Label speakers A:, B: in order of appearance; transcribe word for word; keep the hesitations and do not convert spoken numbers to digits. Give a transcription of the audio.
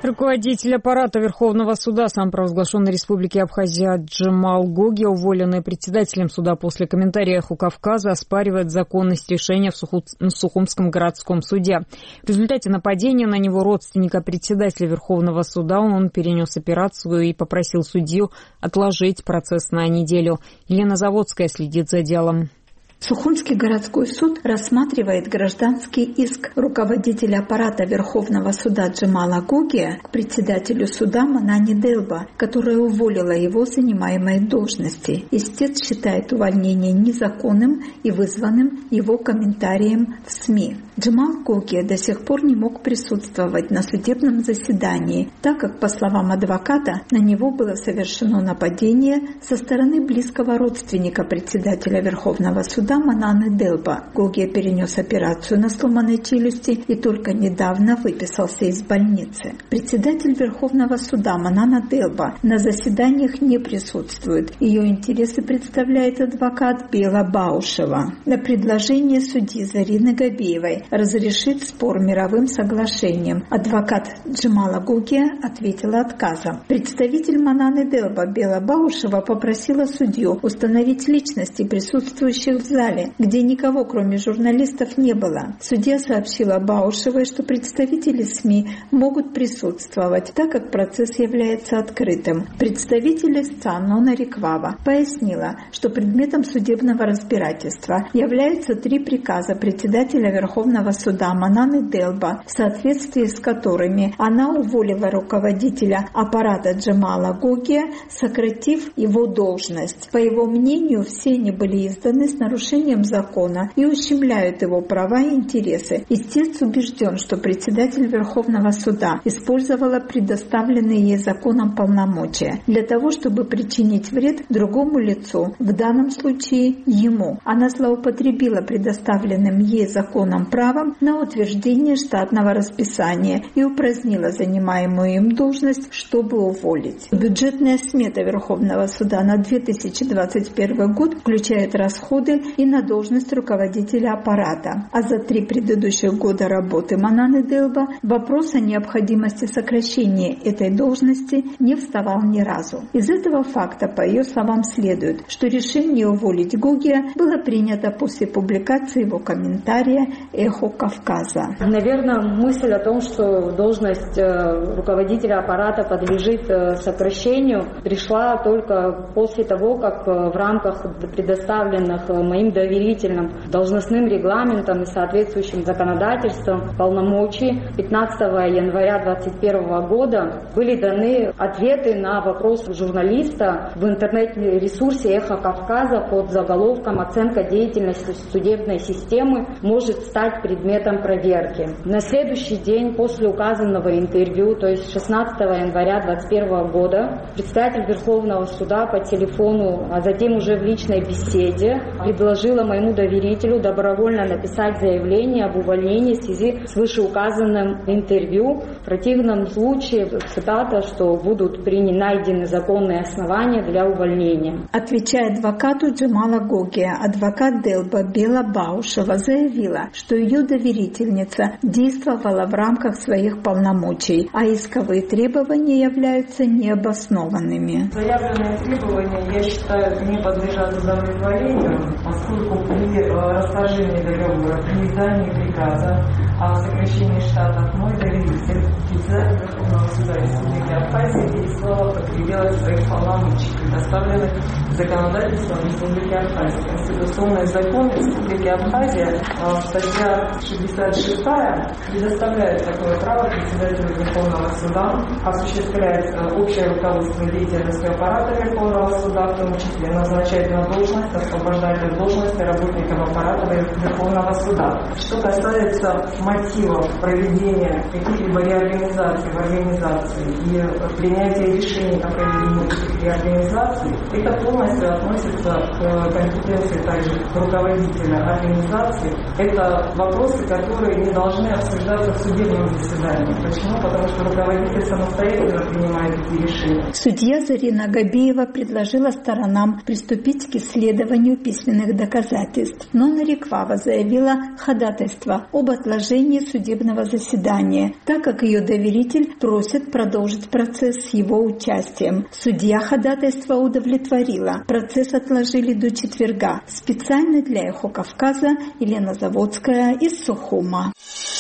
A: Руководитель аппарата Верховного суда самопровозглашенной Республики Абхазия Джамал Гогия, уволенный председателем суда после комментария «Эхо Кавказа», оспаривает законность решения в Суху... Сухумском городском суде. В результате нападения на него родственника председателя Верховного суда он перенес операцию и попросил судью отложить процесс на неделю. Елена Заводская следит за делом.
B: Сухумский городской суд рассматривает гражданский иск руководителя аппарата Верховного суда Джамала Гогия к председателю суда Манане Делба, которая уволила его с занимаемой должности. Истец считает увольнение незаконным и вызванным его комментарием в СМИ. Джамал Гогия до сих пор не мог присутствовать на судебном заседании, так как, по словам адвоката, на него было совершено нападение со стороны близкого родственника председателя Верховного суда Мананы Делба. Гогия перенес операцию на сломанной челюсти и только недавно выписался из больницы. Председатель Верховного суда Манана Делба на заседаниях не присутствует. Ее интересы представляет адвокат Бела Баушева. На предложение судьи Зарины Габеевой разрешить спор мировым соглашением адвокат Джамала Гогия ответила отказом. Представитель Мананы Делба Бела Баушева попросила судью установить личности присутствующих в зале, где никого, кроме журналистов, не было. Судья сообщила Баушевой, что представители СМИ могут присутствовать, так как процесс является открытым. Представитель истца Нона Риквава пояснила, что предметом судебного разбирательства являются три приказа председателя Верховного суда Мананы Делба, в соответствии с которыми она уволила руководителя аппарата Джамала Гогия, сократив его должность. По его мнению, все они были изданы с нарушением закона и ущемляют его права и интересы. Истец убежден, что председатель Верховного суда использовала предоставленные ей законом полномочия для того, чтобы причинить вред другому лицу, в данном случае ему. Она злоупотребила предоставленным ей законом правом на утверждение штатного расписания и упразднила занимаемую им должность, чтобы уволить. Бюджетная смета Верховного суда на две тысячи двадцать первый год включает расходы и на должность руководителя аппарата. А за три предыдущих года работы Мананы Делба вопрос о необходимости сокращения этой должности не вставал ни разу. Из этого факта, по ее словам, следует, что решение уволить Гогия было принято после публикации его комментария «Эхо Кавказа».
C: Наверное, мысль о том, что должность руководителя аппарата подлежит сокращению, пришла только после того, как в рамках предоставленных моим доверительным должностным регламентом и соответствующим законодательством полномочий пятнадцатого января две тысячи двадцать первого года были даны ответы на вопрос журналиста в интернет-ресурсе «Эхо Кавказа» под заголовком «Оценка деятельности судебной системы может стать предметом проверки». На следующий день после указанного интервью, то есть шестнадцатого января две тысячи двадцать первого года, председатель Верховного суда по телефону, а затем уже в личной беседе предложила моему доверителю добровольно написать заявление об увольнении в связи с вышеуказанным интервью. В противном случае, цитата, что будут приняты найдены законные основания для увольнения.
B: Отвечая адвокату Джамала Гогия, адвокат Делба Бела Баушева заявила, что ее доверительница действовала в рамках своих полномочий, а исковые требования являются необоснованными.
D: Заявленные требования, я считаю, не подлежат удовлетворению, поскольку при расторжении договора, при издании приказа о сокращении штатов мой доверитель, председатель Верховного суда Республики Абхазия, действовал в пределах своих полномочий, предоставленных законодательством Республики Абхазия. Конституционный закон Республики Абхазия, статья шестьдесят шесть, предоставляет такое право председателю Верховного суда осуществлять общее руководство деятельностью аппарата Верховного суда, в том числе назначать на должность, освобождать от должности работников аппарата Верховного суда. Что касается мотивов проведения каких-либо реорганизаций в организации и принятия решений о проведении этих реорганизаций, это полностью относится к компетенции также руководителя организации. Это вопросы, которые не должны обсуждаться в судебном заседании. Почему? Потому что руководитель самостоятельно принимает эти решения.
B: Судья Зарина Габеева предложила сторонам приступить к исследованию письменных доказательств. Нона Риквава заявила ходатайство об отложении судебного заседания, так как ее доверитель просит просит продолжить процесс с его участием. Судья ходатайство удовлетворила. Процесс отложили до четверга. Специально для «Эхо Кавказа» Елена Заводская из Сухума.